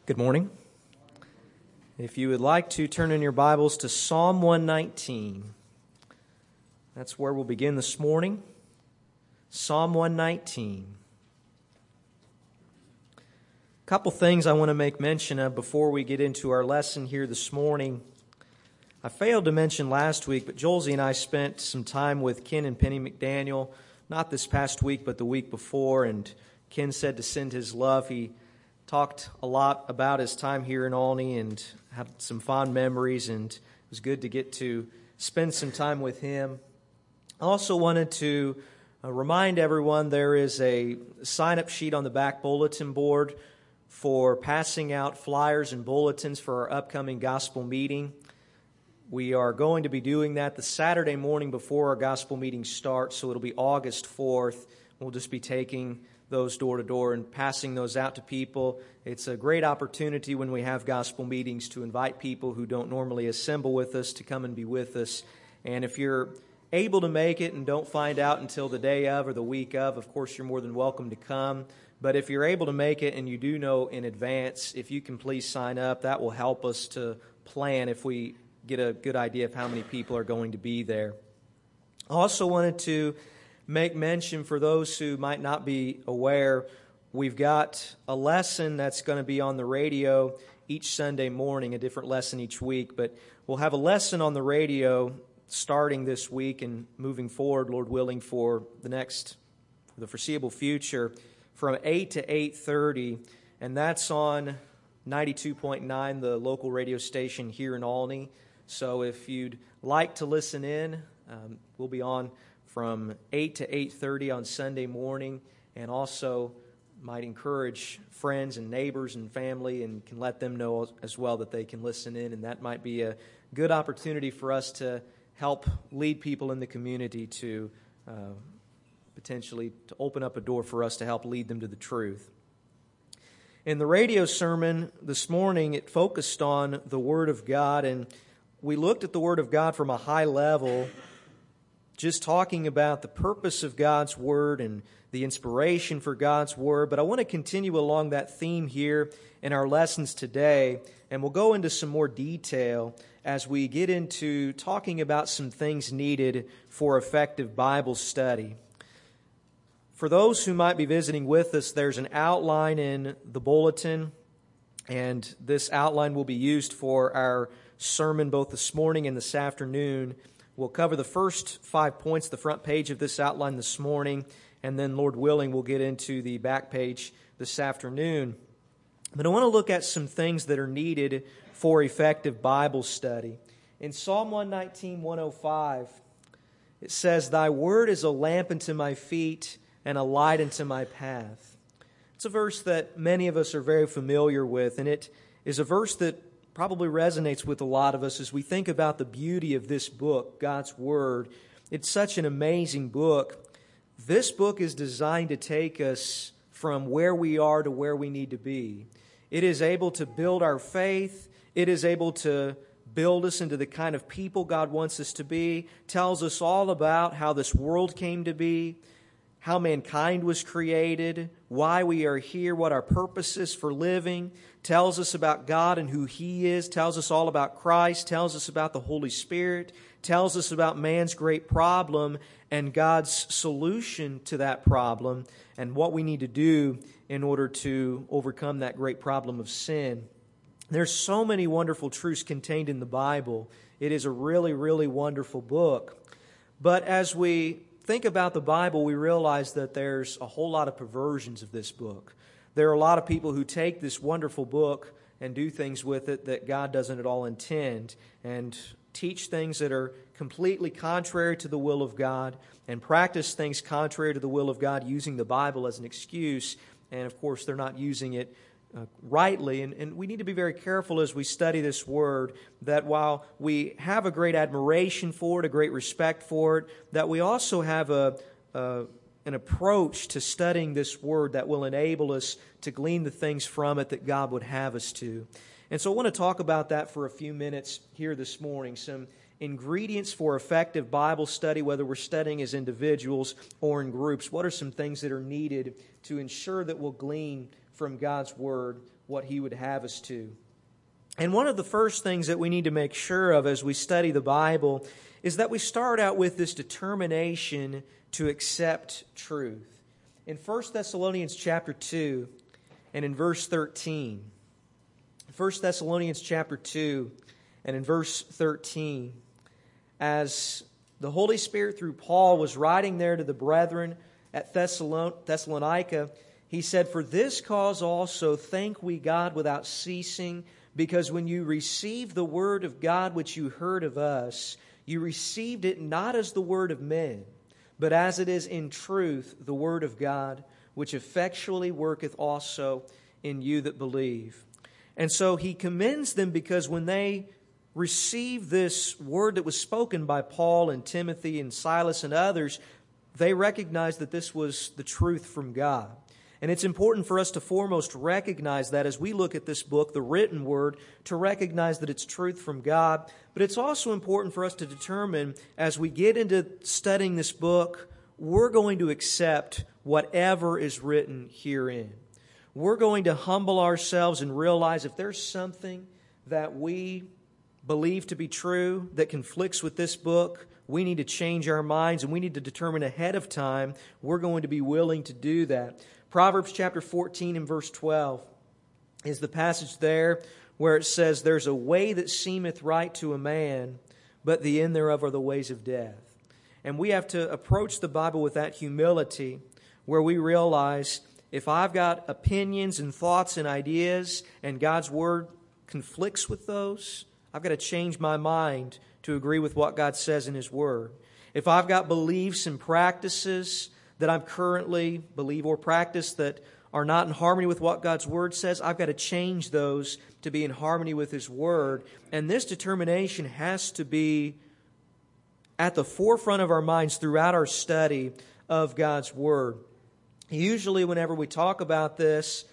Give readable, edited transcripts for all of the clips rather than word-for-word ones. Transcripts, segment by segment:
Good morning. If you would like to turn in your Bibles to Psalm 119, that's where we'll begin this morning. Psalm 119. A couple things I want to make mention of before we get into our lesson here this morning. I failed to mention last week, but Joelsie and I spent some time with Ken and Penny McDaniel, not this past week, but the week before, and Ken said to send his love. He talked a lot about his time here in Olney and had some fond memories, and it was good to get to spend some time with him. I also wanted to remind everyone there is a sign-up sheet on the back bulletin board for passing out flyers and bulletins for our upcoming gospel meeting. We are going to be doing that the Saturday morning before our gospel meeting starts, so it'll be August 4th. We'll just be taking those door to door and passing those out to people. It's a great opportunity when we have gospel meetings to invite people who don't normally assemble with us to come and be with us. And if you're able to make it and don't find out until the day of or the week of course you're more than welcome to come. But if you're able to make it and you do know in advance, if you can please sign up, that will help us to plan if we get a good idea of how many people are going to be there. I also wanted to make mention for those who might not be aware, we've got a lesson that's going to be on the radio each Sunday morning, a different lesson each week, but we'll have a lesson on the radio starting this week and moving forward, Lord willing, for the foreseeable future from 8 to 8:30, and that's on 92.9, the local radio station here in Olney. So if you'd like to listen in, we'll be on from 8 to 8:30 on Sunday morning, and also might encourage friends and neighbors and family and can let them know as well that they can listen in, and that might be a good opportunity for us to help lead people in the community to potentially to open up a door for us to help lead them to the truth. In the radio sermon this morning, it focused on the Word of God, and we looked at the Word of God from a high level, just talking about the purpose of God's Word and the inspiration for God's Word. But I want to continue along that theme here in our lessons today, and we'll go into some more detail as we get into talking about some things needed for effective Bible study. For those who might be visiting with us, there's an outline in the bulletin, and this outline will be used for our sermon both this morning and this afternoon. We'll cover the first 5 points, the front page of this outline this morning, and then, Lord willing, we'll get into the back page this afternoon. But I want to look at some things that are needed for effective Bible study. In Psalm 119, 105, it says, "Thy word is a lamp unto my feet and a light unto my path." It's a verse that many of us are very familiar with, and it is a verse that probably resonates with a lot of us as we think about the beauty of this book, God's Word. It's such an amazing book. This book is designed to take us from where we are to where we need to be. It is able to build our faith. It is able to build us into the kind of people God wants us to be. Tells us all about how this world came to be, how mankind was created, why we are here, what our purpose is for living, tells us about God and who He is, tells us all about Christ, tells us about the Holy Spirit, tells us about man's great problem and God's solution to that problem and what we need to do in order to overcome that great problem of sin. There's so many wonderful truths contained in the Bible. It is a really, really wonderful book. But as we think about the Bible, we realize that there's a whole lot of perversions of this book. There are a lot of people who take this wonderful book and do things with it that God doesn't at all intend, and teach things that are completely contrary to the will of God, and practice things contrary to the will of God using the Bible as an excuse, and of course they're not using it rightly, and we need to be very careful as we study this Word that while we have a great admiration for it, a great respect for it, that we also have an approach to studying this Word that will enable us to glean the things from it that God would have us to. And so I want to talk about that for a few minutes here this morning, some ingredients for effective Bible study, whether we're studying as individuals or in groups. What are some things that are needed to ensure that we'll glean from God's Word what He would have us to. And one of the first things that we need to make sure of as we study the Bible is that we start out with this determination to accept truth. In 1 Thessalonians chapter 2 and in verse 13, 1 Thessalonians chapter 2 and in verse 13, as the Holy Spirit through Paul was writing there to the brethren at Thessalonica, he said, "For this cause also thank we God without ceasing, because when you received the word of God which you heard of us, you received it not as the word of men, but as it is in truth the word of God, which effectually worketh also in you that believe." And so he commends them because when they received this word that was spoken by Paul and Timothy and Silas and others, they recognized that this was the truth from God. And it's important for us to foremost recognize that as we look at this book, the written word, to recognize that it's truth from God. But it's also important for us to determine, as we get into studying this book, we're going to accept whatever is written herein. We're going to humble ourselves and realize if there's something that we believe to be true that conflicts with this book, we need to change our minds and we need to determine ahead of time we're going to be willing to do that. Proverbs chapter 14 and verse 12 is the passage there where it says, "There's a way that seemeth right to a man, but the end thereof are the ways of death." And we have to approach the Bible with that humility where we realize if I've got opinions and thoughts and ideas and God's Word conflicts with those, I've got to change my mind to agree with what God says in His Word. If I've got beliefs and practices that I'm currently believe or practice that are not in harmony with what God's Word says, I've got to change those to be in harmony with His Word. And this determination has to be at the forefront of our minds throughout our study of God's Word. Usually whenever we talk about this,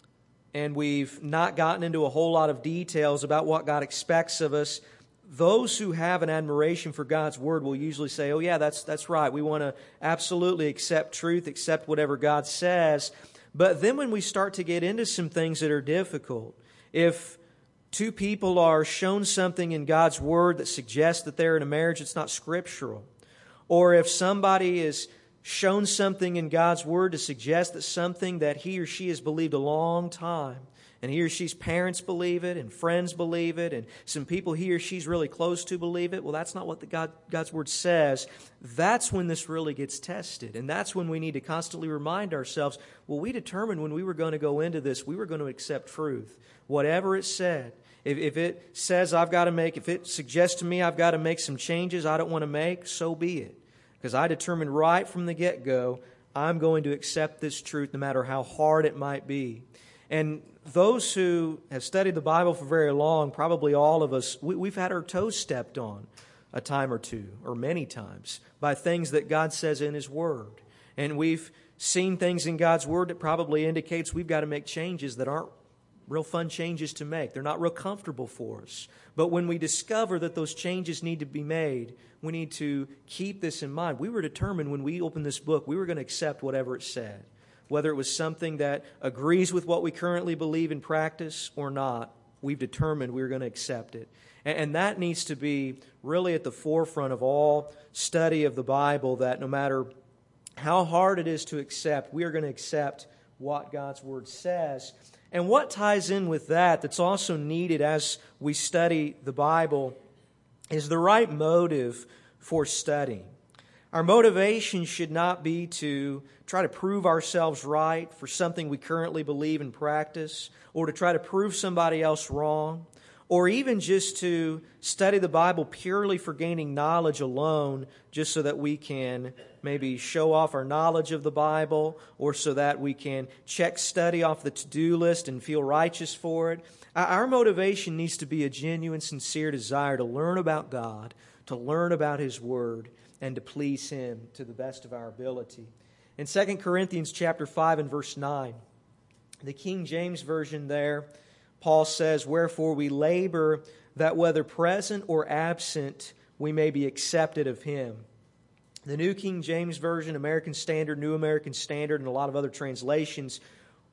and we've not gotten into a whole lot of details about what God expects of us, those who have an admiration for God's Word will usually say, "Oh yeah, that's right. We want to absolutely accept truth, accept whatever God says." But then when we start to get into some things that are difficult, if two people are shown something in God's Word that suggests that they're in a marriage that's not scriptural, or if somebody is shown something in God's Word to suggest that something that he or she has believed a long time, and he or she's parents believe it, and friends believe it, and some people he or she's really close to believe it, well, that's not what God's Word says. That's when this really gets tested. And that's when we need to constantly remind ourselves, well, we determined when we were going to go into this, we were going to accept truth. Whatever it said. If it says if it suggests to me I've got to make some changes I don't want to make, so be it. Because I determined right from the get-go, I'm going to accept this truth no matter how hard it might be. And those who have studied the Bible for very long, probably all of us, we've had our toes stepped on a time or two, or many times, by things that God says in His Word. And we've seen things in God's Word that probably indicates we've got to make changes that aren't real fun changes to make. They're not real comfortable for us. But when we discover that those changes need to be made, we need to keep this in mind. We were determined when we opened this book, we were going to accept whatever it said. Whether it was something that agrees with what we currently believe in practice or not, we've determined we were going to accept it. And that needs to be really at the forefront of all study of the Bible, that no matter how hard it is to accept, we are going to accept what God's Word says. And what ties in with that, that's also needed as we study the Bible, is the right motive for studying. Our motivation should not be to try to prove ourselves right for something we currently believe and practice, or to try to prove somebody else wrong, or even just to study the Bible purely for gaining knowledge alone, just so that we can maybe show off our knowledge of the Bible, or so that we can check study off the to-do list and feel righteous for it. Our motivation needs to be a genuine, sincere desire to learn about God, to learn about His Word, and to please Him to the best of our ability. In 2 Corinthians chapter 5 and verse 9, the King James Version there, Paul says, "Wherefore we labor that whether present or absent, we may be accepted of Him." The New King James Version, American Standard, New American Standard, and a lot of other translations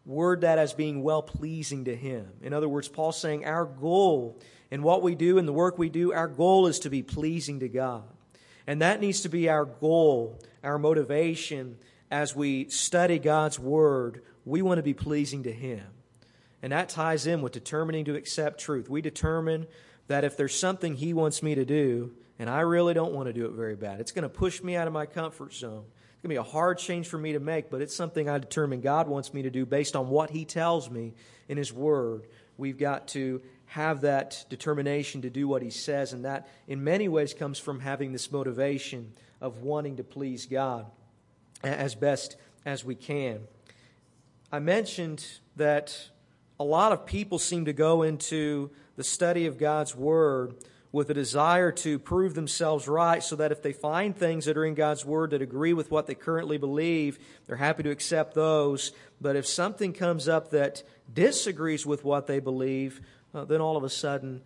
word that as being well-pleasing to Him. In other words, Paul's saying our goal in what we do and the work we do, our goal is to be pleasing to God. And that needs to be our goal, our motivation as we study God's Word. We want to be pleasing to Him. And that ties in with determining to accept truth. We determine that if there's something He wants me to do, and I really don't want to do it very bad, it's going to push me out of my comfort zone. It's going to be a hard change for me to make, but it's something I determine God wants me to do based on what He tells me in His Word. We've got to have that determination to do what He says, and that in many ways comes from having this motivation of wanting to please God as best as we can. I mentioned that a lot of people seem to go into the study of God's Word with a desire to prove themselves right, so that if they find things that are in God's Word that agree with what they currently believe, they're happy to accept those. But if something comes up that disagrees with what they believe, then all of a sudden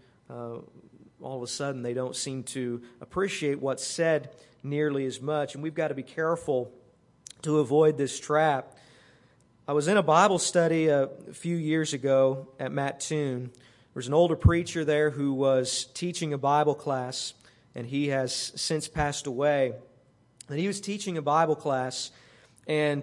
they don't seem to appreciate what's said nearly as much. And we've got to be careful to avoid this trap. I was in a Bible study a few years ago at Mattoon. There was an older preacher there who was teaching a Bible class, and he has since passed away. And he was teaching a Bible class, and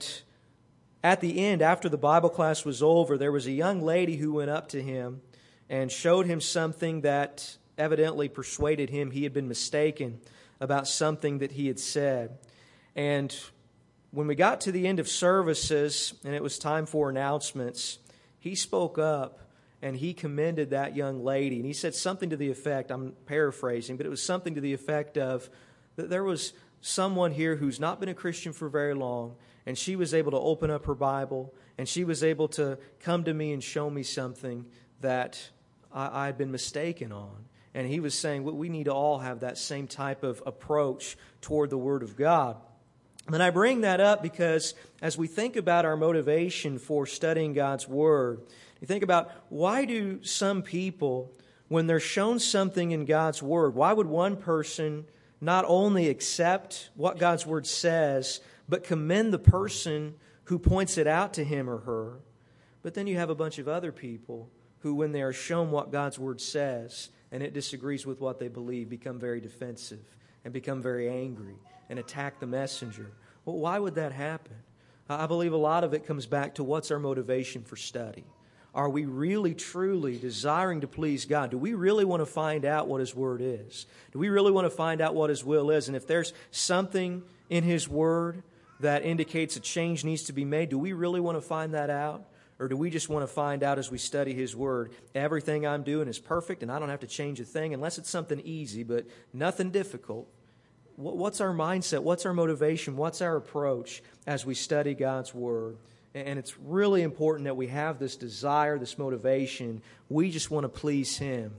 at the end, after the Bible class was over, there was a young lady who went up to him and showed him something that evidently persuaded him he had been mistaken about something that he had said. And when we got to the end of services and it was time for announcements, he spoke up and he commended that young lady. And he said something to the effect, I'm paraphrasing, but it was something to the effect of that there was someone here who's not been a Christian for very long, and she was able to open up her Bible, and she was able to come to me and show me something that I had been mistaken on. And he was saying, well, we need to all have that same type of approach toward the Word of God. And I bring that up because as we think about our motivation for studying God's Word, you think about why do some people, when they're shown something in God's Word, why would one person not only accept what God's Word says, but commend the person who points it out to him or her? But then you have a bunch of other people who, when they are shown what God's Word says, and it disagrees with what they believe, become very defensive and become very angry and attack the messenger. Well, why would that happen? I believe a lot of it comes back to what's our motivation for study. Are we really, truly desiring to please God? Do we really want to find out what His Word is? Do we really want to find out what His will is? And if there's something in His Word that indicates a change needs to be made, do we really want to find that out? Or do we just want to find out as we study His Word, everything I'm doing is perfect and I don't have to change a thing unless it's something easy, but nothing difficult? What's our mindset? What's our motivation? What's our approach as we study God's Word? And it's really important that we have this desire, this motivation. We just want to please Him.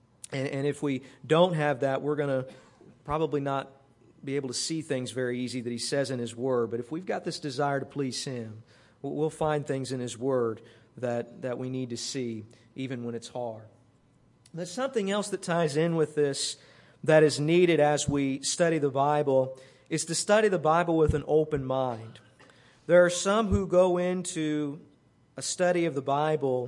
And if we don't have that, we're going to probably not be able to see things very easy that He says in His Word. But if we've got this desire to please Him, we'll find things in His Word that we need to see, even when it's hard. There's something else that ties in with this that is needed as we study the Bible, is to study the Bible with an open mind. There are some who go into a study of the Bible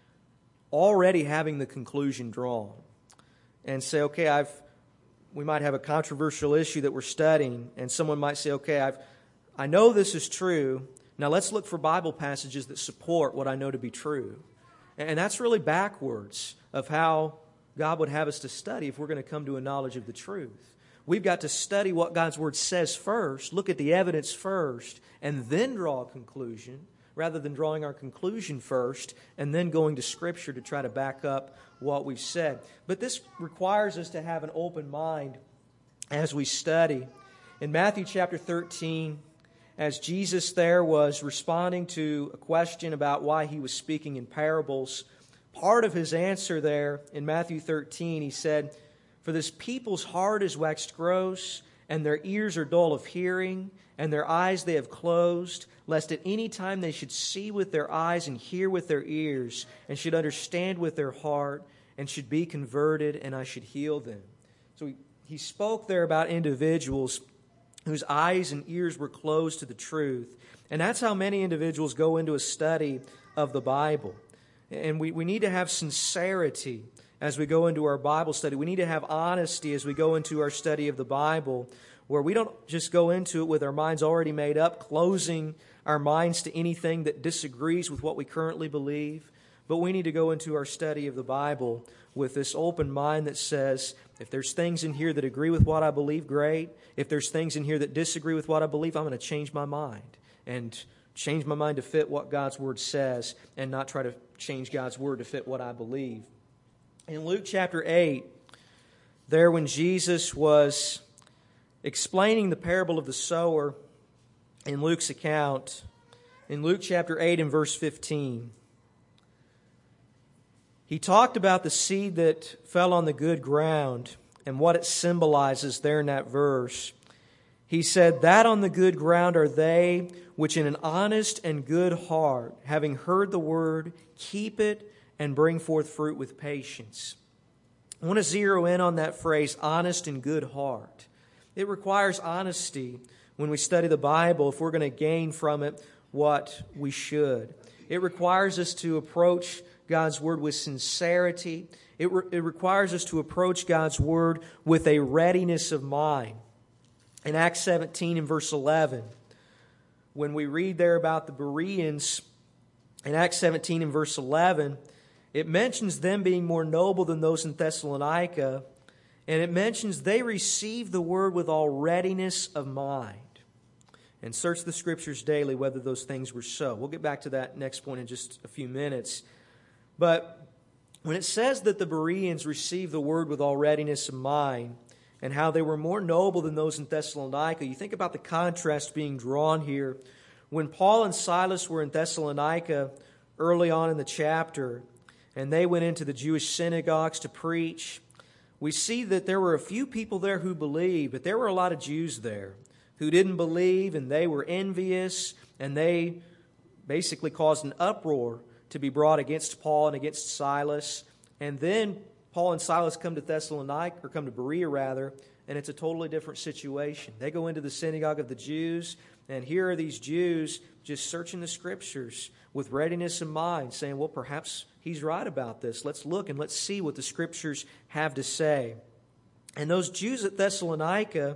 already having the conclusion drawn and say, okay, we might have a controversial issue that we're studying, and someone might say, okay, I know this is true. Now let's look for Bible passages that support what I know to be true. And that's really backwards of how God would have us to study if we're going to come to a knowledge of the truth. We've got to study what God's Word says first, look at the evidence first, and then draw a conclusion, rather than drawing our conclusion first and then going to Scripture to try to back up what we've said. But this requires us to have an open mind as we study. In Matthew chapter 13, as Jesus there was responding to a question about why He was speaking in parables, part of His answer there in Matthew 13, He said, "For this people's heart is waxed gross, and their ears are dull of hearing, and their eyes they have closed, lest at any time they should see with their eyes and hear with their ears, and should understand with their heart, and should be converted, and I should heal them." So he spoke there about individuals whose eyes and ears were closed to the truth. And that's how many individuals go into a study of the Bible. And we need to have sincerity as we go into our Bible study. We need to have honesty as we go into our study of the Bible, where we don't just go into it with our minds already made up, closing our minds to anything that disagrees with what we currently believe. But we need to go into our study of the Bible with this open mind that says, if there's things in here that agree with what I believe, great. If there's things in here that disagree with what I believe, I'm going to change my mind and change my mind to fit what God's Word says and not try to change God's Word to fit what I believe. In Luke chapter 8, there when Jesus was explaining the parable of the sower in Luke's account, in Luke chapter 8 and verse 15, he talked about the seed that fell on the good ground and what it symbolizes there in that verse. He said, "That on the good ground are they which in an honest and good heart, having heard the word, keep it and bring forth fruit with patience." I want to zero in on that phrase, honest and good heart. It requires honesty when we study the Bible if we're going to gain from it what we should. It requires us to approach God's Word with sincerity. It requires us to approach God's Word with a readiness of mind. In Acts 17 and verse 11, when we read there about the Bereans, in Acts 17 and verse 11, it mentions them being more noble than those in Thessalonica, and it mentions they received the Word with all readiness of mind. And search the Scriptures daily whether those things were so. We'll get back to that next point in just a few minutes. But when it says that the Bereans received the Word with all readiness of mind, and how they were more noble than those in Thessalonica, you think about the contrast being drawn here. When Paul and Silas were in Thessalonica early on in the chapter, and they went into the Jewish synagogues to preach, we see that there were a few people there who believed, but there were a lot of Jews there who didn't believe, and they were envious, and they basically caused an uproar to be brought against Paul and against Silas. And then Paul and Silas come to Thessalonica, or come to Berea rather, and it's a totally different situation. They go into the synagogue of the Jews, and here are these Jews just searching the Scriptures with readiness in mind, saying, well, perhaps he's right about this. Let's look and let's see what the Scriptures have to say. And those Jews at Thessalonica,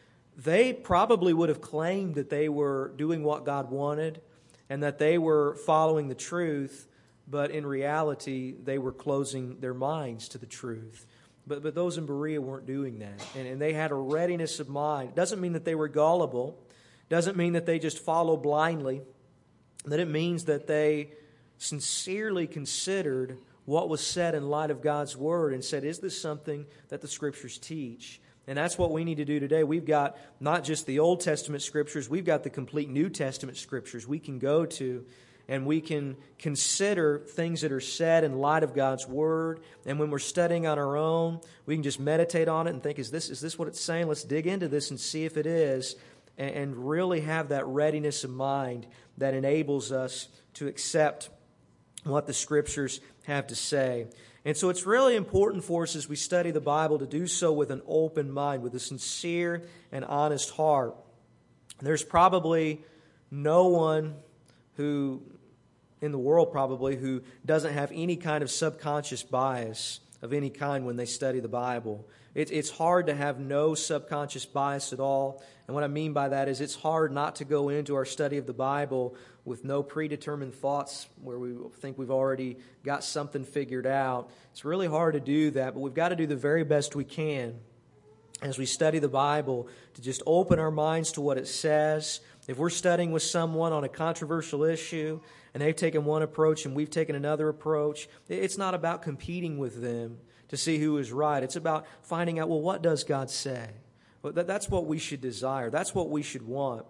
they probably would have claimed that they were doing what God wanted and that they were following the truth, but in reality, they were closing their minds to the truth. But those in Berea weren't doing that, and they had a readiness of mind. It doesn't mean that they were gullible. It doesn't mean that they just follow blindly. That it means that they sincerely considered what was said in light of God's Word and said, is this something that the Scriptures teach? And that's what we need to do today. We've got not just the Old Testament Scriptures, we've got the complete New Testament Scriptures we can go to, and we can consider things that are said in light of God's Word. And when we're studying on our own, we can just meditate on it and think, is this what it's saying? Let's dig into this and see if it is, and really have that readiness of mind that enables us to accept what the Scriptures have to say. And so it's really important for us as we study the Bible to do so with an open mind, with a sincere and honest heart. There's probably no one who, in the world probably, who doesn't have any kind of subconscious bias of any kind when they study the Bible. It's hard to have no subconscious bias at all. And what I mean by that is it's hard not to go into our study of the Bible with no predetermined thoughts where we think we've already got something figured out. It's really hard to do that, but we've got to do the very best we can as we study the Bible to just open our minds to what it says. If we're studying with someone on a controversial issue and they've taken one approach and we've taken another approach, it's not about competing with them to see who is right. It's about finding out, well, what does God say? Well, that's what we should desire. That's what we should want.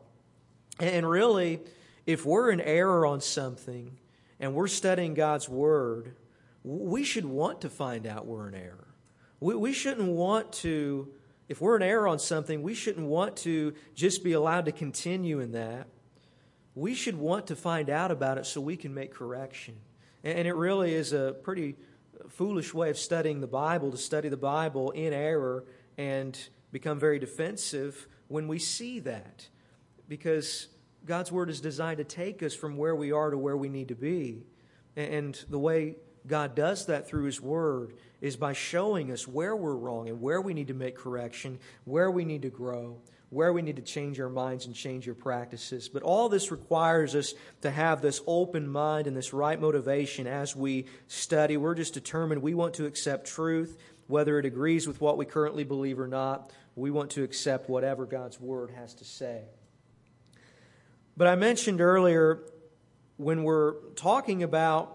And really, if we're in error on something and we're studying God's Word, we should want to find out we're in error. We shouldn't want to, if we're in error on something, we shouldn't want to just be allowed to continue in that. We should want to find out about it so we can make correction. And it really is a pretty foolish way of studying the Bible, to study the Bible in error and become very defensive when we see that. Because God's Word is designed to take us from where we are to where we need to be. And the way God does that through His Word is by showing us where we're wrong and where we need to make correction, where we need to grow, where we need to change our minds and change our practices. But all this requires us to have this open mind and this right motivation as we study. We're just determined we want to accept truth, whether it agrees with what we currently believe or not. We want to accept whatever God's Word has to say. But I mentioned earlier, when we're talking about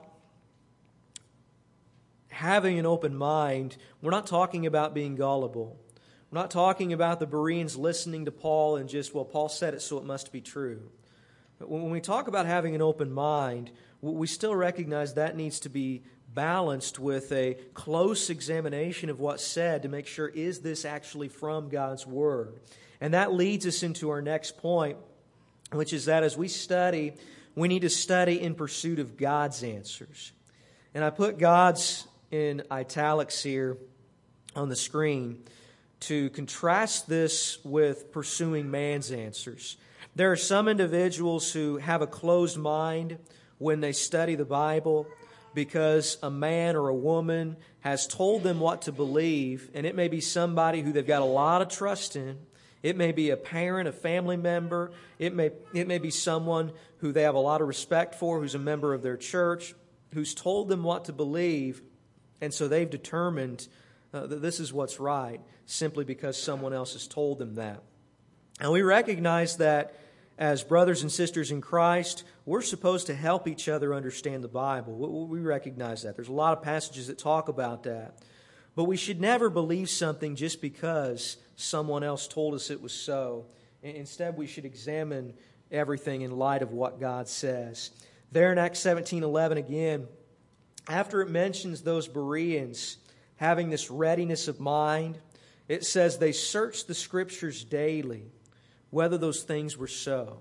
having an open mind, we're not talking about being gullible. We're not talking about the Bereans listening to Paul and just, well, Paul said it, so it must be true. But when we talk about having an open mind, we still recognize that needs to be balanced with a close examination of what's said to make sure, is this actually from God's Word? And that leads us into our next point, which is that as we study, we need to study in pursuit of God's answers. And I put God's in italics here on the screen to contrast this with pursuing man's answers. There are some individuals who have a closed mind when they study the Bible because a man or a woman has told them what to believe, and it may be somebody who they've got a lot of trust in. It may be a parent, a family member. It may be someone who they have a lot of respect for, who's a member of their church, who's told them what to believe, and so they've determined that this is what's right simply because someone else has told them that. And we recognize that as brothers and sisters in Christ, we're supposed to help each other understand the Bible. We recognize that. There's a lot of passages that talk about that. But we should never believe something just because someone else told us it was so. Instead, we should examine everything in light of what God says. There in Acts 17:11 again, after it mentions those Bereans having this readiness of mind, it says they searched the Scriptures daily, whether those things were so.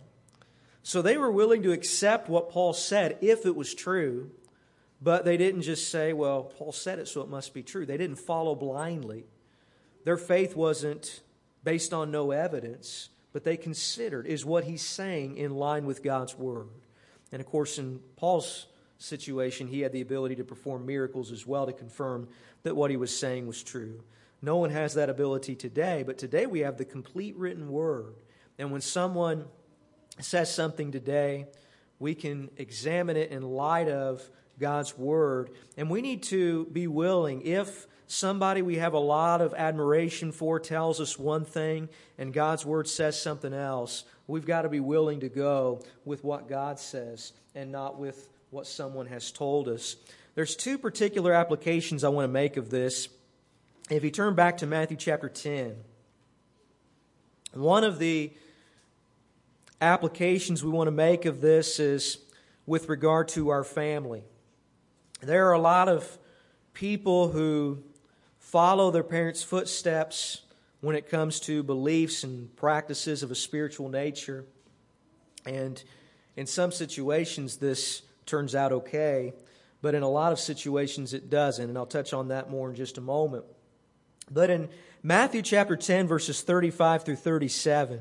So they were willing to accept what Paul said if it was true, but they didn't just say, well, Paul said it, so it must be true. They didn't follow blindly. Their faith wasn't based on no evidence, but they considered, is what he's saying in line with God's Word? And of course, in Paul's situation, he had the ability to perform miracles as well to confirm that what he was saying was true. No one has that ability today, but today we have the complete written Word. And when someone says something today, we can examine it in light of God's Word. And we need to be willing, if somebody we have a lot of admiration for tells us one thing and God's Word says something else, we've got to be willing to go with what God says and not with what someone has told us. There's two particular applications I want to make of this. If you turn back to Matthew chapter 10, one of the applications we want to make of this is with regard to our family. There are a lot of people who follow their parents' footsteps when it comes to beliefs and practices of a spiritual nature. And in some situations, this turns out okay, but in a lot of situations, it doesn't. And I'll touch on that more in just a moment. But in Matthew chapter 10, verses 35 through 37,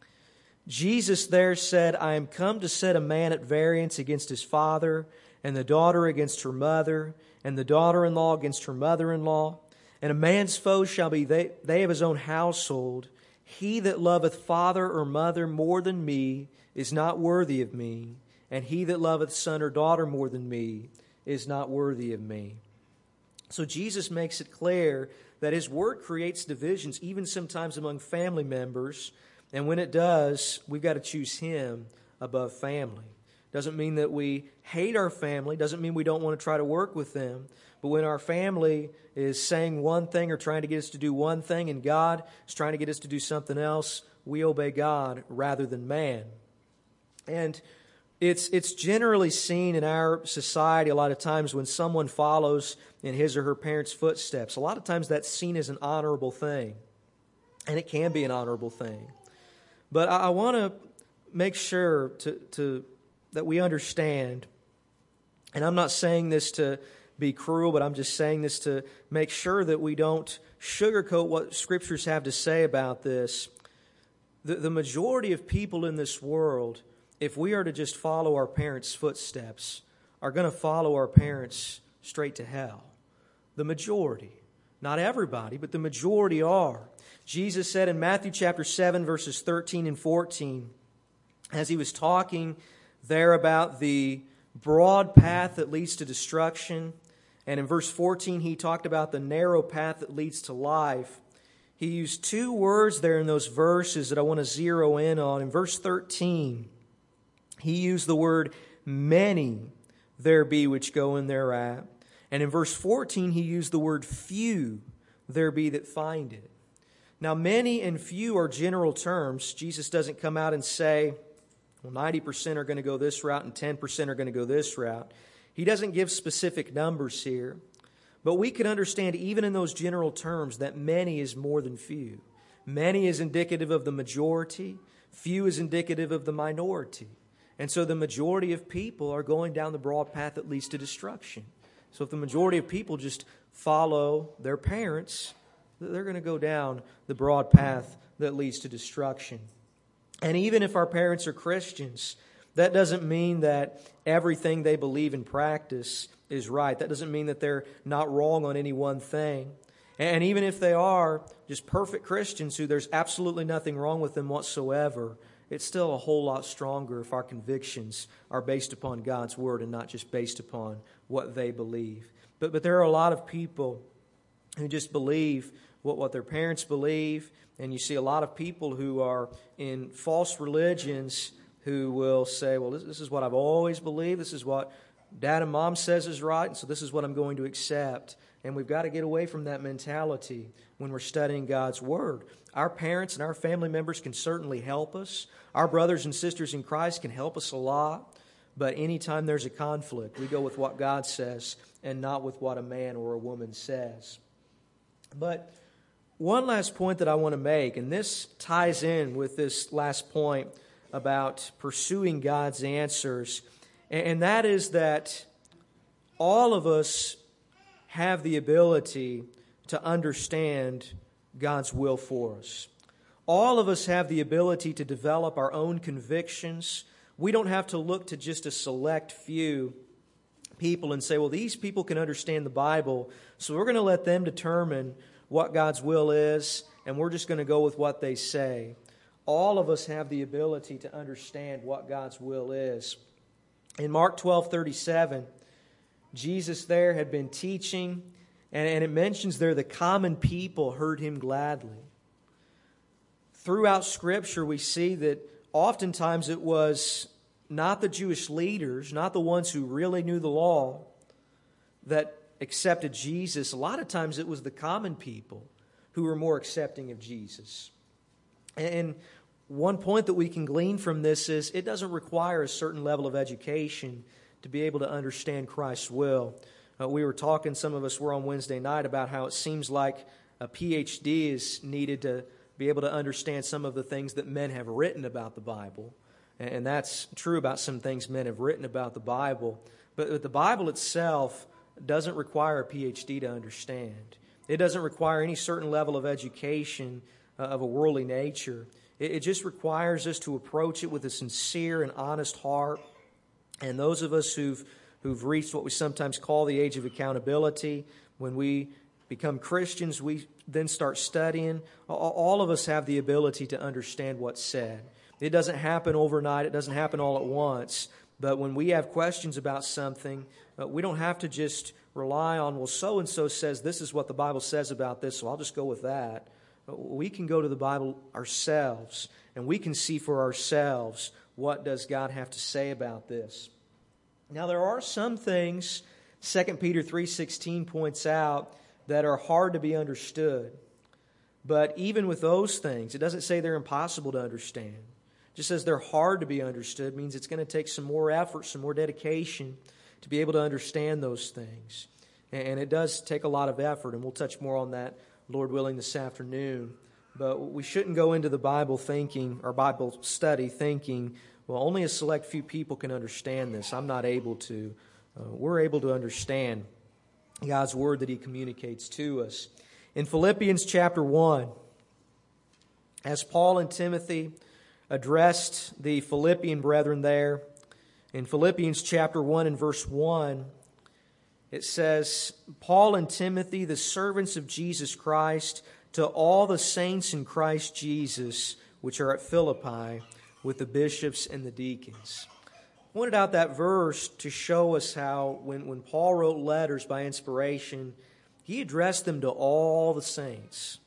Jesus there said, I am come to set a man at variance against his father, and the daughter against her mother, and the daughter-in-law against her mother-in-law. And a man's foes shall be they of his own household. He that loveth father or mother more than me is not worthy of me, and he that loveth son or daughter more than me is not worthy of me. So Jesus makes it clear that His Word creates divisions, even sometimes among family members. And when it does, we've got to choose Him above family. Doesn't mean that we hate our family. Doesn't mean we don't want to try to work with them. But when our family is saying one thing or trying to get us to do one thing and God is trying to get us to do something else, we obey God rather than man. And it's generally seen in our society a lot of times when someone follows in his or her parents' footsteps. A lot of times that's seen as an honorable thing. And it can be an honorable thing. But I want to make sure that we understand, and I'm not saying this to be cruel, but I'm just saying this to make sure that we don't sugarcoat what Scriptures have to say about this. The majority of people in this world if we are to just follow our parents' footsteps, are going to follow our parents straight to hell. The majority. Not everybody, but the majority are. Jesus said in Matthew chapter 7, verses 13 and 14, as he was talking there about the broad path that leads to destruction, and in verse 14 he talked about the narrow path that leads to life. He used two words there in those verses that I want to zero in on. In verse 13, he used the word many there be which go in thereat. And in verse 14, he used the word few there be that find it. Now, many and few are general terms. Jesus doesn't come out and say, well, 90% are going to go this route and 10% are going to go this route. He doesn't give specific numbers here. But we can understand even in those general terms that many is more than few. Many is indicative of the majority. Few is indicative of the minority. And so the majority of people are going down the broad path that leads to destruction. So if the majority of people just follow their parents, they're going to go down the broad path that leads to destruction. And even if our parents are Christians, that doesn't mean that everything they believe and practice is right. That doesn't mean that they're not wrong on any one thing. And even if they are just perfect Christians who there's absolutely nothing wrong with them whatsoever, it's still a whole lot stronger if our convictions are based upon God's Word and not just based upon what they believe. But there are a lot of people who just believe what their parents believe, and you see a lot of people who are in false religions who will say, well, this is what I've always believed, this is what Dad and Mom says is right, and so this is what I'm going to accept. And we've got to get away from that mentality when we're studying God's Word. Our parents and our family members can certainly help us. Our brothers and sisters in Christ can help us a lot. But anytime there's a conflict, we go with what God says and not with what a man or a woman says. But one last point that I want to make, and this ties in with this last point about pursuing God's answers, and that is that all of us have the ability to understand God's will for us. All of us have the ability to develop our own convictions. We don't have to look to just a select few people and say, well, these people can understand the Bible, so we're going to let them determine what God's will is, and we're just going to go with what they say. All of us have the ability to understand what God's will is. In Mark 12:37, Jesus there had been teaching, and it mentions there the common people heard him gladly. Throughout Scripture, we see that oftentimes it was not the Jewish leaders, not the ones who really knew the law, that accepted Jesus. A lot of times it was the common people who were more accepting of Jesus. And one point that we can glean from this is it doesn't require a certain level of education to be able to understand Christ's will. We were talking, some of us were on Wednesday night, about how it seems like a PhD is needed to be able to understand some of the things that men have written about the Bible. And that's true about some things men have written about the Bible. But the Bible itself doesn't require a PhD to understand. It doesn't require any certain level of education of a worldly nature. It just requires us to approach it with a sincere and honest heart. And those of us who've reached what we sometimes call the age of accountability, when we become Christians, we then start studying. All of us have the ability to understand what's said. It doesn't happen overnight. It doesn't happen all at once. But when we have questions about something, we don't have to just rely on, well, so-and-so says this is what the Bible says about this, so I'll just go with that. We can go to the Bible ourselves, and we can see for ourselves what does God have to say about this. Now, there are some things 2 Peter 3:16 points out that are hard to be understood. But even with those things, it doesn't say they're impossible to understand. It just says they're hard to be understood. It means it's going to take some more effort, some more dedication to be able to understand those things. And it does take a lot of effort, and we'll touch more on that, Lord willing, this afternoon. But we shouldn't go into the Bible thinking, or Bible study thinking, well, only a select few people can understand this. I'm not able to. We're able to understand God's Word that He communicates to us. In Philippians chapter 1, as Paul and Timothy addressed the Philippian brethren there. In Philippians chapter 1 and verse 1, it says, Paul and Timothy, the servants of Jesus Christ, to all the saints in Christ Jesus, which are at Philippi, with the bishops and the deacons. I pointed out that verse to show us how when Paul wrote letters by inspiration, he addressed them to all the saints.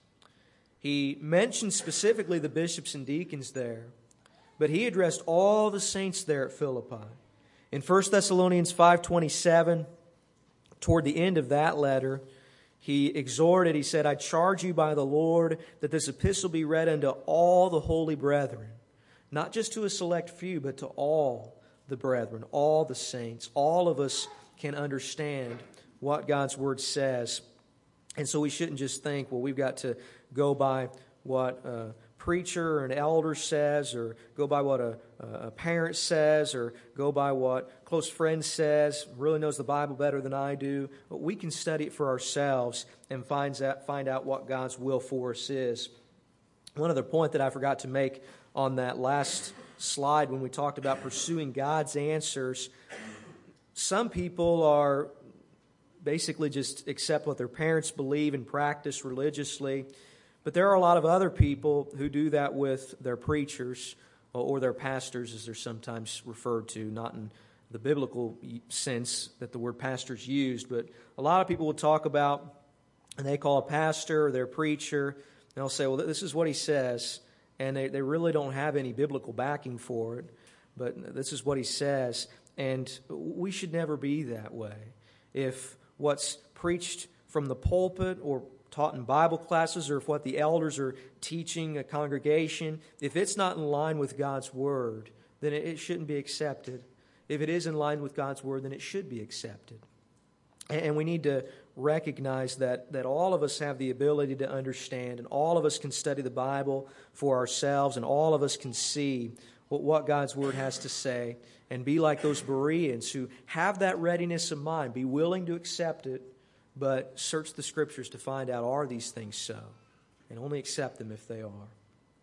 He mentioned specifically the bishops and deacons there, but he addressed all the saints there at Philippi. In 1 Thessalonians 5:27, toward the end of that letter, he exhorted, he said, I charge you by the Lord that this epistle be read unto all the holy brethren, not just to a select few, but to all the brethren, all the saints. All of us can understand what God's Word says. And so we shouldn't just think, well, we've got to go by what a preacher or an elder says, or go by what a parent says, or go by what a close friend says, really knows the Bible better than I do. But we can study it for ourselves and find out what God's will for us is. One other point that I forgot to make on that last slide when we talked about pursuing God's answers, some people are basically just accept what their parents believe and practice religiously. But there are a lot of other people who do that with their preachers or their pastors, as they're sometimes referred to, not in the biblical sense that the word pastor is used, but a lot of people will talk about, and they call a pastor or their preacher, and they'll say, well, this is what he says, and they really don't have any biblical backing for it, but this is what he says, and we should never be that way. If what's preached from the pulpit or taught in Bible classes, or if what the elders are teaching a congregation, if it's not in line with God's Word, then it shouldn't be accepted. If it is in line with God's Word, then it should be accepted. And we need to recognize that all of us have the ability to understand, and all of us can study the Bible for ourselves, and all of us can see what God's Word has to say, and be like those Bereans who have that readiness of mind, be willing to accept it, but search the Scriptures to find out, are these things so? And only accept them if they are.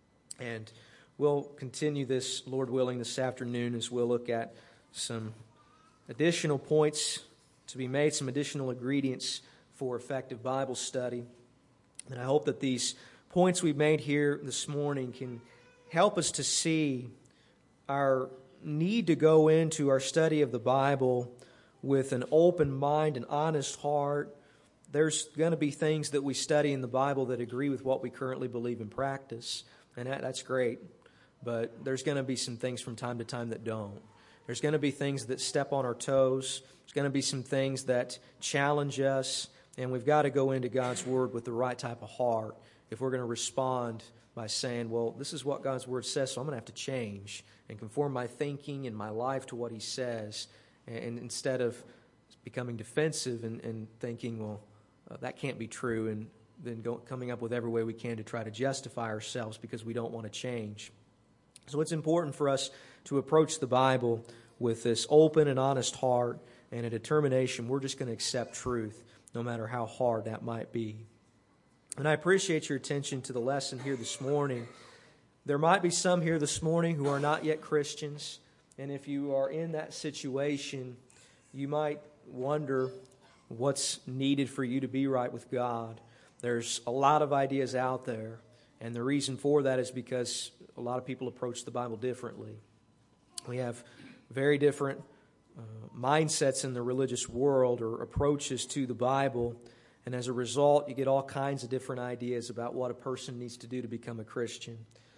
And we'll continue this, Lord willing, this afternoon as we'll look at some additional points to be made, some additional ingredients for effective Bible study. And I hope that these points we've made here this morning can help us to see our need to go into our study of the Bible with an open mind and honest heart. There's going to be things that we study in the Bible that agree with what we currently believe in practice, and that's great. But there's going to be some things from time to time that don't. There's going to be things that step on our toes. There's going to be some things that challenge us, and we've got to go into God's Word with the right type of heart if we're going to respond by saying, well, this is what God's Word says, so I'm going to have to change and conform my thinking and my life to what He says, and instead of becoming defensive and thinking, well, that can't be true, and then coming up with every way we can to try to justify ourselves because we don't want to change. So it's important for us to approach the Bible with this open and honest heart and a determination we're just going to accept truth no matter how hard that might be. And I appreciate your attention to the lesson here this morning. There might be some here this morning who are not yet Christians, and if you are in that situation, you might wonder what's needed for you to be right with God. There's a lot of ideas out there, and the reason for that is because a lot of people approach the Bible differently. We have very different mindsets in the religious world or approaches to the Bible, and as a result, you get all kinds of different ideas about what a person needs to do to become a Christian.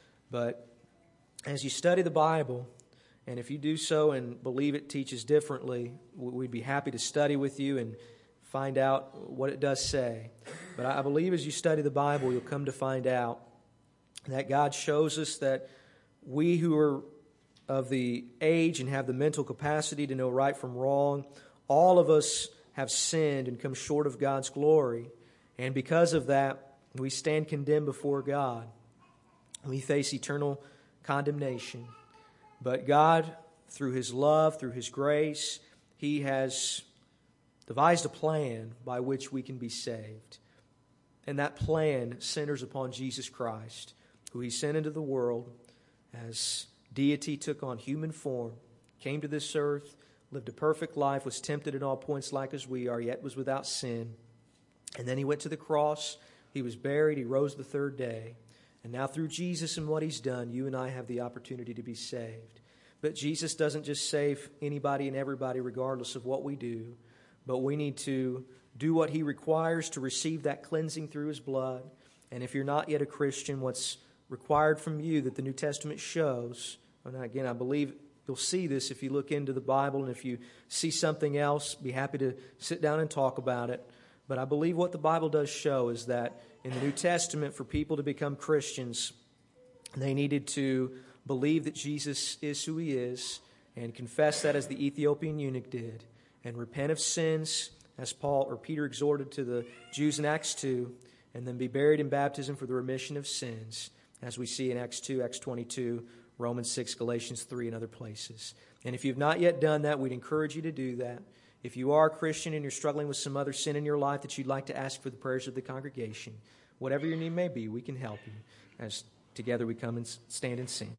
But as you study the Bible, and if you do so and believe it teaches differently, we'd be happy to study with you and find out what it does say. But I believe as you study the Bible, you'll come to find out that God shows us that we who are of the age and have the mental capacity to know right from wrong, all of us have sinned and come short of God's glory. And because of that, we stand condemned before God. We face eternal condemnation. But God, through His love, through His grace, He has devised a plan by which we can be saved. And that plan centers upon Jesus Christ, who He sent into the world as deity took on human form, came to this earth, lived a perfect life, was tempted at all points like as we are, yet was without sin. And then he went to the cross, he was buried, he rose the third day. And now through Jesus and what he's done, you and I have the opportunity to be saved. But Jesus doesn't just save anybody and everybody regardless of what we do, but we need to do what he requires to receive that cleansing through his blood. And if you're not yet a Christian, what's required from you that the New Testament shows, and again, I believe you'll see this if you look into the Bible, and if you see something else, be happy to sit down and talk about it. But I believe what the Bible does show is that in the New Testament, for people to become Christians, they needed to believe that Jesus is who he is and confess that as the Ethiopian eunuch did, and repent of sins as Peter exhorted to the Jews in Acts 2, and then be buried in baptism for the remission of sins, as we see in Acts 2, Acts 22, Romans 6, Galatians 3, and other places. And if you've not yet done that, we'd encourage you to do that. If you are a Christian and you're struggling with some other sin in your life that you'd like to ask for the prayers of the congregation, whatever your need may be, we can help you as together we come and stand and sing.